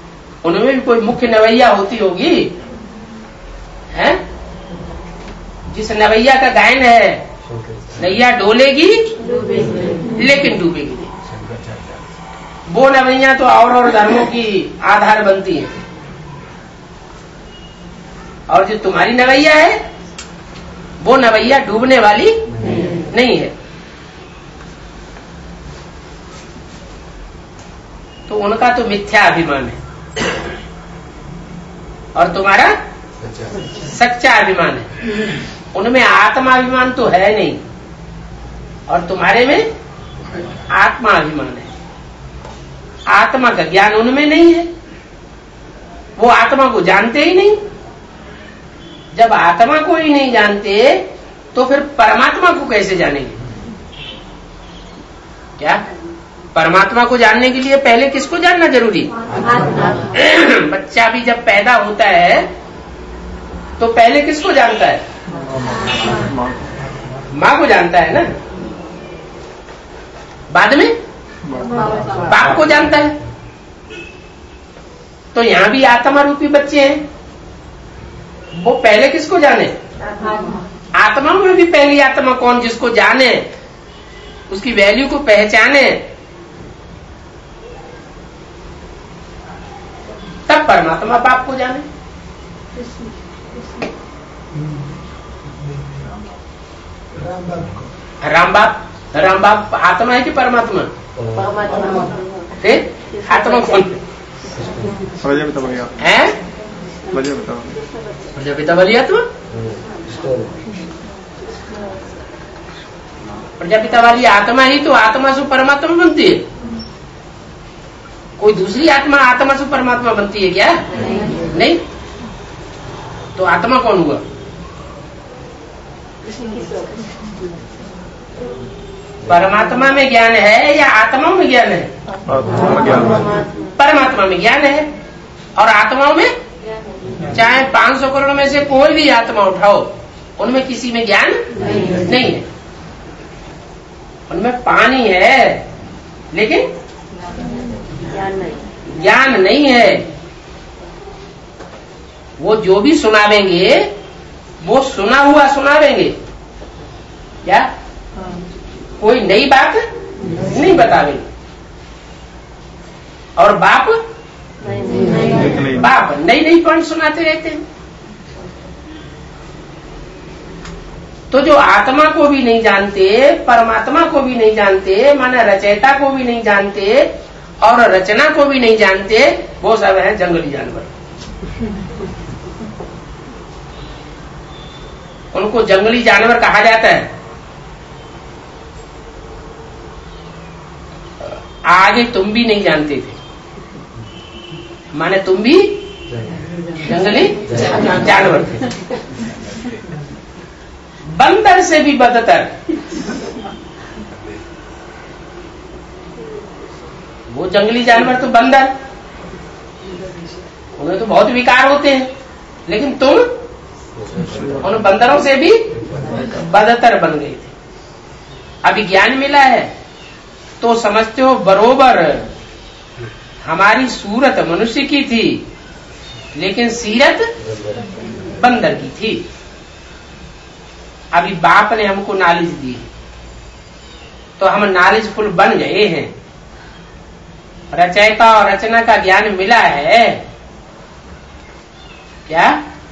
Speaker 1: उनमें भी कोई मुख्य नवैया होती होगी, है? जिस नवैया का गायन है, नैया डोलेगी लेकिन डूबेगी नहीं। वो नवैया तो और धर्मों की आधार बनती है, और जो तुम्हारी नवैया है वो नवैया डूबने वाली नहीं है। तो उनका तो मिथ्या अभिमान है और तुम्हारा सच्चा अभिमान है। उनमें आत्माभिमान तो है नहीं और तुम्हारे में आत्मा अभिमान है। आत्मा का ज्ञान उनमें नहीं है, वो आत्मा को जानते ही नहीं। जब आत्मा को ही नहीं जानते तो फिर परमात्मा को कैसे जानेंगे? क्या परमात्मा को जानने के लिए पहले किसको जानना जरूरी? बच्चा भी जब पैदा होता है तो पहले किसको जानता है? माँ को जानता है ना, बाद में बाप को जानता है। तो यहां भी आत्मा रूपी बच्चे हैं, वो पहले किसको जाने? आत्मा में भी पहली आत्मा कौन, जिसको जाने, उसकी वैल्यू को पहचाने, तब परमात्मा बाप को जाने। राम बाप आत्मा है कि परमात्मा? फिर आत्मा कौन है? प्रजापिता वाली आत्मा, प्रजापिता वाली आत्मा ही तो आत्मा से परमात्मा बनती है। कोई दूसरी आत्मा से परमात्मा बनती है क्या? नहीं। तो आत्मा कौन हुआ? परमात्मा में ज्ञान है या आत्मा में ज्ञान है? परमात्मा में ज्ञान है और आत्माओं में, चाहे 500 करोड़ में से कोई भी आत्मा उठाओ, उनमें किसी में ज्ञान नहीं है। उनमें पानी है लेकिन ज्ञान नहीं है। वो जो भी सुनावेंगे वो सुना हुआ सुनावेंगे, क्या कोई नई बात नहीं बतावेंगे। और बाप नई पॉइंट सुनाते रहते हैं। तो जो आत्मा को भी नहीं जानते, परमात्मा को भी नहीं जानते, माना रचयिता को भी नहीं जानते और रचना को भी नहीं जानते, वो सब है जंगली जानवर। उनको जंगली जानवर कहा जाता है। आगे तुम भी नहीं जानते थे, माने तुम भी जंगली जानवर थे। बंदर से भी बदतर। वो जंगली जानवर तो बंदर, उन्हें तो बहुत विकार होते हैं, लेकिन तुम उन बंदरों से भी बदतर बन गए थे। अभी ज्ञान मिला है तो समझते हो बरोबर हमारी सूरत मनुष्य की थी लेकिन सीरत बंदर की थी। अभी बाप ने हमको नॉलेज दी तो हम नॉलेजफुल बन गए हैं। रचयिता और रचना का ज्ञान मिला है। क्या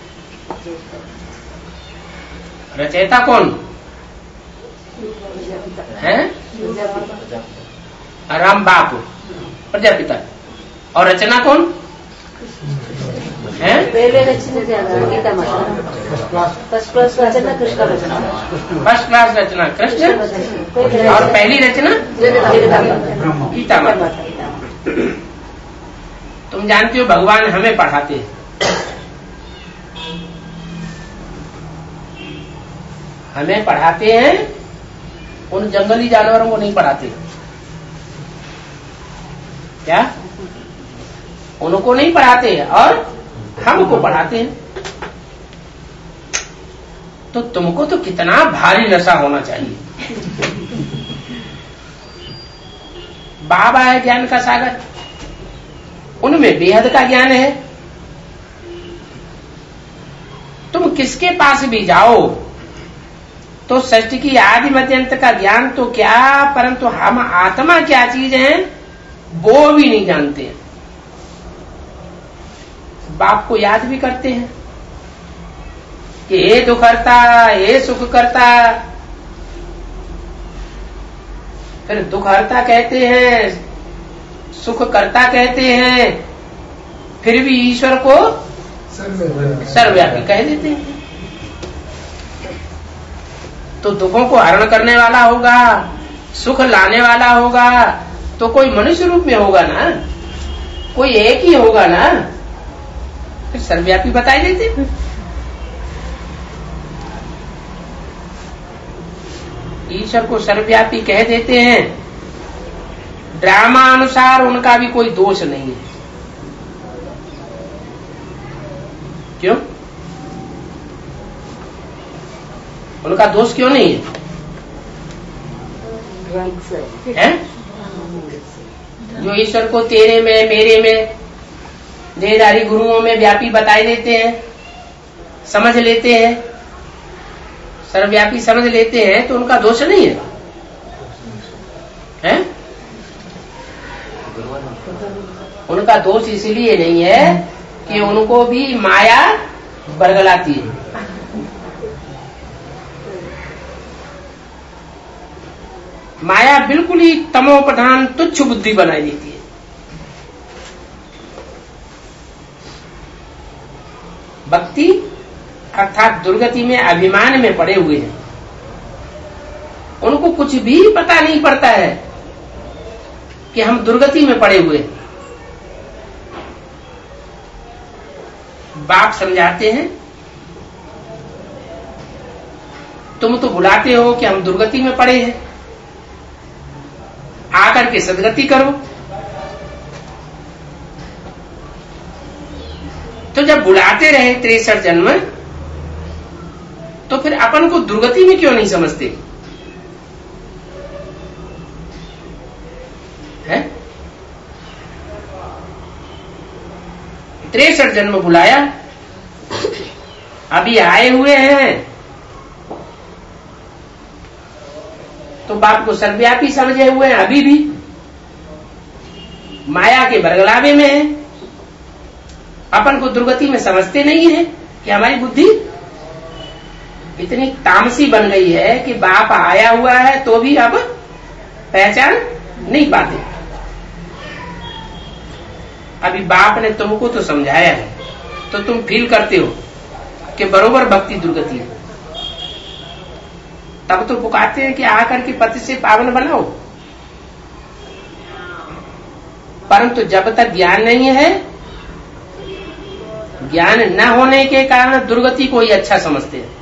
Speaker 1: रचयिता कौन है? राम बाप प्रजापिता। और रचना कौन है?
Speaker 3: पहले रचना गीता माता, फर्स्ट क्लास रचना कृष्ण रचना,
Speaker 1: फर्स्ट क्लास रचना कृष्ण, और पहली रचना गीता माता। तुम जानते हो भगवान हमें पढ़ाते हैं, हमें पढ़ाते हैं, उन जंगली जानवरों को नहीं पढ़ाते। क्या उनको नहीं पढ़ाते और हमको पढ़ाते हैं। तो तुमको तो कितना भारी नशा होना चाहिए। बाबा है ज्ञान का सागर, उनमें बेहद का ज्ञान है। तुम किसके पास भी जाओ तो सृष्टि की आदि मध्यंत का ज्ञान तो क्या, परंतु हम आत्मा क्या चीज है वो भी नहीं जानते हैं। बाप को याद भी करते हैं कि ये दुख करता, ये सुख करता, फिर दुख हरता कहते हैं, सुख करता कहते हैं, फिर भी ईश्वर को सर्वव्यापी कह देते हैं। तो दुखों को हरण करने वाला होगा, सुख लाने वाला होगा, तो कोई मनुष्य रूप में होगा ना, कोई एक ही होगा ना, फिर सर्वव्यापी बताए देते हैं। ईश्वर को सर्वव्यापी कह देते हैं। ड्रामा अनुसार उनका भी कोई दोष नहीं है। क्यों? उनका दोष क्यों नहीं है? जो ईश्वर को तेरे में, मेरे में, देहधारी गुरुओं में व्यापी बताए देते हैं, समझ लेते हैं, सर्वव्यापी समझ लेते हैं, तो उनका दोष नहीं है, हैं? उनका दोष इसलिए नहीं है कि उनको भी माया बरगलाती है। माया बिल्कुल ही तमोप्रधान तुच्छ बुद्धि बनाई देती है। भक्ति अर्थात दुर्गति में अभिमान में पड़े हुए हैं, उनको कुछ भी पता नहीं पड़ता है कि हम दुर्गति में पड़े हुए हैं। बाप समझाते हैं, तुम तो बुलाते हो कि हम दुर्गति में पड़े हैं, आकर के सदगति करो। तो जब बुलाते रहे 63 जन्म, तो फिर अपन को दुर्गति में क्यों नहीं समझते हैं? 63 जन्म बुलाया, अभी आए हुए हैं, तो बाप को सर्वव्यापी समझे हुए हैं, अभी भी माया के बरगलावे में है। अपन को दुर्गति में समझते नहीं है कि हमारी बुद्धि इतनी तामसी बन गई है कि बाप आया हुआ है तो भी अब पहचान नहीं पाते। अभी बाप ने तुमको तो समझाया है, तो तुम फील करते हो कि बरोबर भक्ति दुर्गति है, तब तो पुकारते हैं कि आकर के पति से पावन बनाओ। परंतु जब तक ज्ञान नहीं है, ज्ञान न होने के कारण दुर्गति को ही अच्छा समझते हैं,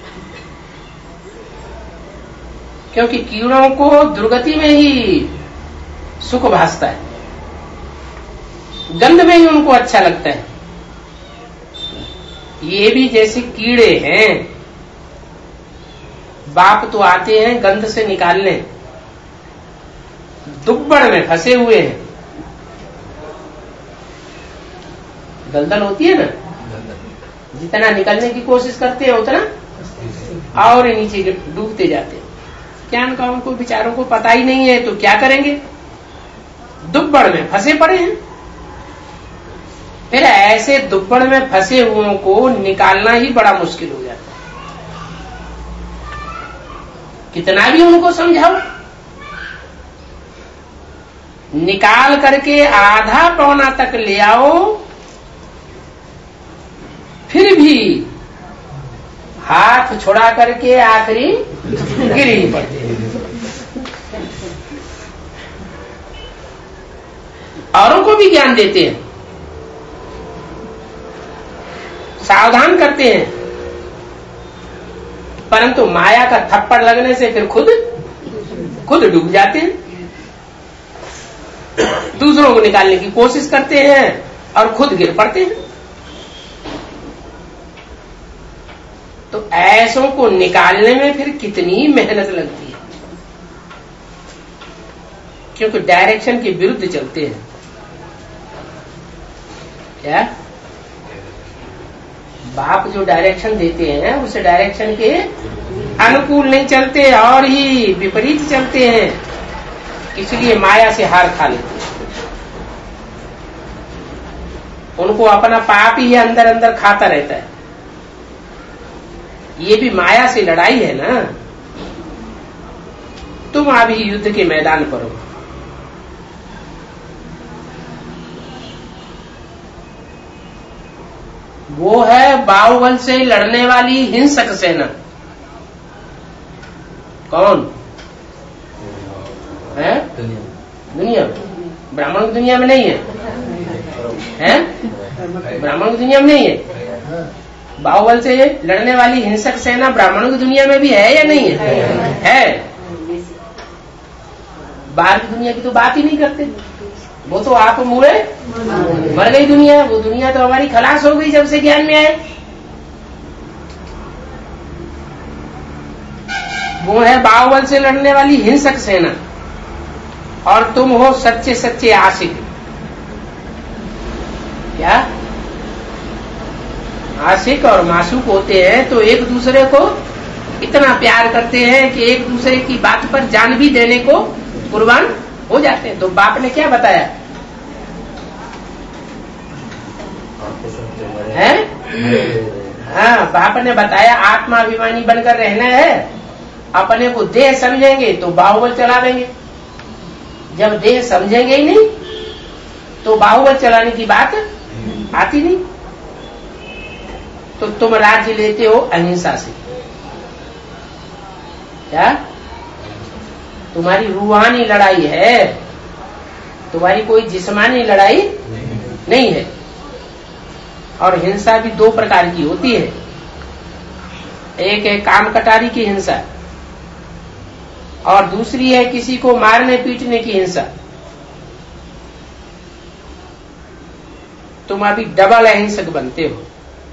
Speaker 1: क्योंकि कीड़ों को दुर्गति में ही सुख भासता है, गंध में ही उनको अच्छा लगता है। ये भी जैसे कीड़े हैं, बाप तो आते हैं गंध से निकालने, दुब्बड़ में फंसे हुए हैं। दलदल होती है ना, जितना निकलने की कोशिश करते हैं उतना और नीचे डूबते जाते हैं। क्या उनका, उनको बेचारों को पता ही नहीं है, तो क्या करेंगे? दुब्बड़ में फंसे पड़े हैं। फिर ऐसे दुब्बड़ में फंसे हुओं को निकालना ही बड़ा मुश्किल हो जाता है। कितना भी उनको समझाओ, निकाल करके आधा पौना तक ले आओ, फिर भी हाथ छोड़ा करके आखिरी गिर ही पड़ते हैं। औरों को भी ज्ञान देते हैं, सावधान करते हैं, परंतु माया का थप्पड़ लगने से फिर खुद डूब जाते हैं। दूसरों को निकालने की कोशिश करते हैं और खुद गिर पड़ते हैं। तो ऐसों को निकालने में फिर कितनी मेहनत लगती है, क्योंकि डायरेक्शन के विरुद्ध चलते हैं। क्या बाप जो डायरेक्शन देते हैं उस डायरेक्शन के अनुकूल नहीं चलते और ही विपरीत चलते हैं, इसलिए माया से हार खा लेते हैं। उनको अपना पाप ही अंदर अंदर खाता रहता है। ये भी माया से लड़ाई है ना। तुम अभी युद्ध के मैदान पर हो। वो है बाहुबल से लड़ने वाली हिंसक सेना। कौन है? दुनिया। ब्राह्मण की दुनिया में नहीं है, हैं? ब्राह्मण की दुनिया में नहीं है। बाहुबल से लड़ने वाली हिंसक सेना ब्राह्मणों की दुनिया में भी है या नहीं है? बाहर की दुनिया की तो बात ही नहीं करते। वो तो आप मुड़े मर गई दुनिया। वो दुनिया तो हमारी खलास हो गई जब से ज्ञान में आए। वो है बाहुबल से लड़ने वाली हिंसक सेना, और तुम हो सच्चे सच्चे आशिक। क्या आशिक और मासूक होते हैं तो एक दूसरे को इतना प्यार करते हैं कि एक दूसरे की बात पर जान भी देने को कुर्बान हो जाते हैं। तो बाप ने क्या बताया है? हाँ, बाप ने बताया आत्माभिमानी बनकर रहना है। अपने को देह समझेंगे तो बाहुबल चला देंगे। जब देह समझेंगे ही नहीं तो बाहुबल चलाने की बात आती नहीं। तो तुम राज्य लेते हो अहिंसा से। क्या तुम्हारी रूहानी लड़ाई है, तुम्हारी कोई जिस्मानी लड़ाई नहीं है। और हिंसा भी दो प्रकार की होती है। एक है काम कटारी की हिंसा, और दूसरी है किसी को मारने पीटने की हिंसा। तुम अभी डबल अहिंसक बनते हो।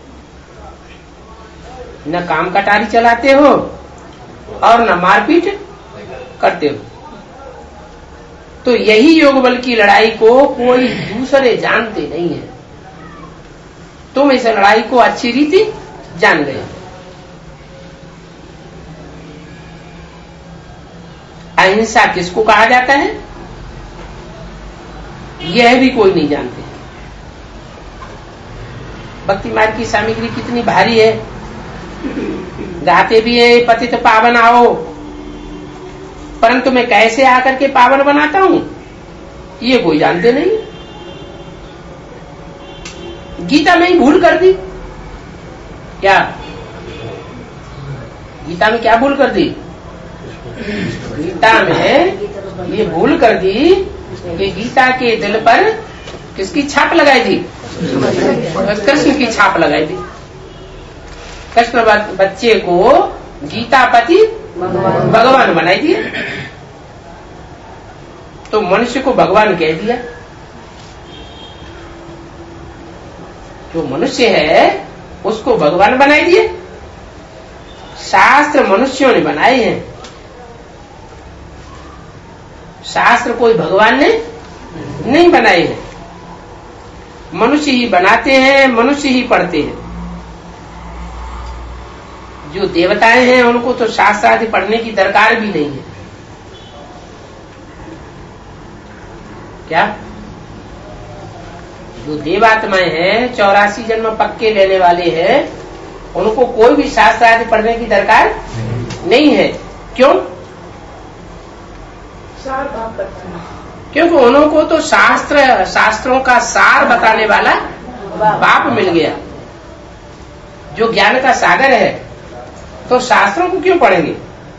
Speaker 1: न काम कटारी चलाते हो और न मारपीट करते हो। तो यही योग बल की लड़ाई को कोई दूसरे जानते नहीं है। तुम इस लड़ाई को अच्छी रीति जान गए। अहिंसा किसको कहा जाता है यह भी कोई नहीं जानते। भक्ति मार्ग की सामग्री कितनी भारी है। गाते भी है पतित पावन आओ, परंतु मैं कैसे आकर के पावन बनाता हूं ये कोई जानते नहीं। गीता में ही भूल कर दी। क्या गीता में क्या भूल कर दी? गीता में ये भूल कर दी कि गीता के दिल पर किसकी छाप लगाई थी? कृष्ण की छाप लगाई थी। कृष्ण बच्चे को गीतापति भगवान बनाई दिया, तो मनुष्य को भगवान कह दिया। जो मनुष्य है उसको भगवान बनाई दिए। शास्त्र मनुष्यों ने बनाए हैं, शास्त्र कोई भगवान ने नहीं बनाए हैं। मनुष्य ही बनाते हैं, मनुष्य ही पढ़ते हैं। जो देवताएं हैं उनको तो शास्त्र आदि पढ़ने की दरकार भी नहीं है। क्या जो देवात्माएं हैं 84 जन्म पक्के लेने वाले हैं, उनको कोई भी शास्त्र आदि पढ़ने की दरकार नहीं है। क्यों? क्योंकि उनको तो शास्त्रों का सार बताने वाला बाप मिल गया, जो ज्ञान का सागर है। तो शास्त्रों को क्यों पढ़ेंगे?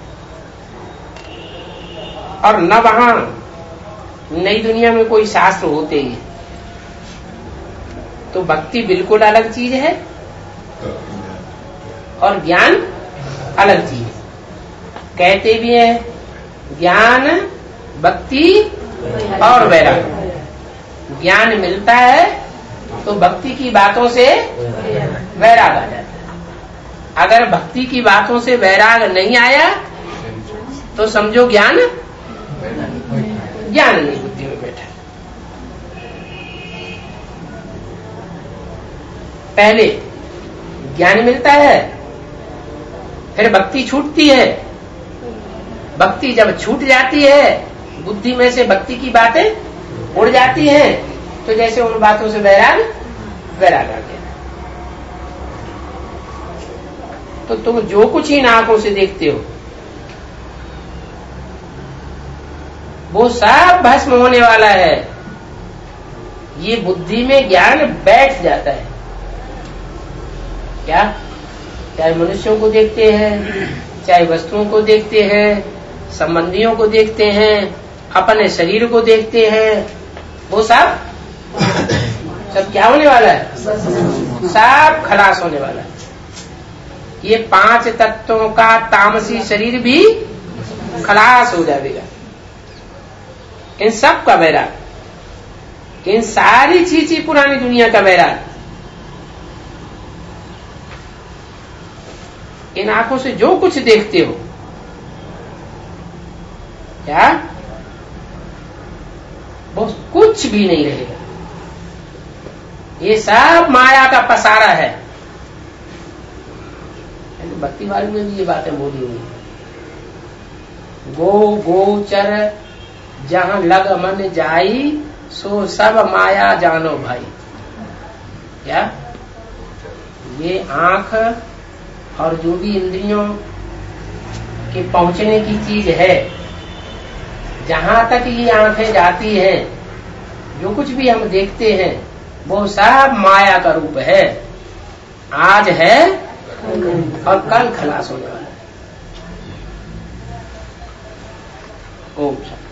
Speaker 1: और न वहां नई दुनिया में कोई शास्त्र होते ही। तो भक्ति बिल्कुल अलग चीज है और ज्ञान अलग चीज है। कहते भी हैं ज्ञान, भक्ति और वैराग्य। ज्ञान मिलता है तो भक्ति की बातों से वैराग आ जाता है। अगर भक्ति की बातों से वैराग नहीं आया तो समझो ज्ञान नहीं बुद्धि में बैठा। पहले ज्ञान मिलता है फिर भक्ति छूटती है। भक्ति जब छूट जाती है, बुद्धि में से भक्ति की बातें उड़ जाती हैं, तो जैसे उन बातों से वैराग आ गया। तो तुम जो कुछ इन आंखों से देखते हो वो सब भस्म होने वाला है। ये बुद्धि में ज्ञान बैठ जाता है। क्या? चाहे मनुष्यों को देखते हैं, चाहे वस्तुओं को देखते हैं, संबंधियों को देखते हैं, अपने शरीर को देखते हैं, वो सब क्या होने वाला है? सब खलास होने वाला है। ये 5 तत्वों का तामसी शरीर भी खलास हो जाएगा। इन सब का वैराग, इन सारी चीजें पुरानी दुनिया का वैराग, इन आंखों से जो कुछ देखते हो, क्या वो कुछ भी नहीं रहेगा। ये सब माया का पसारा है। भक्ति वाले में भी ये बातें बोली हुई। गोचर जहां लग मन जाई, सो सब माया जानो भाई। क्या? ये आंख और जो भी इंद्रियों के पहुंचने की चीज है, जहां तक ये आंखें जाती हैं, जो कुछ भी हम देखते हैं वो सब माया का रूप है। आज है और कल खलास होने वाला है। ओम शांति।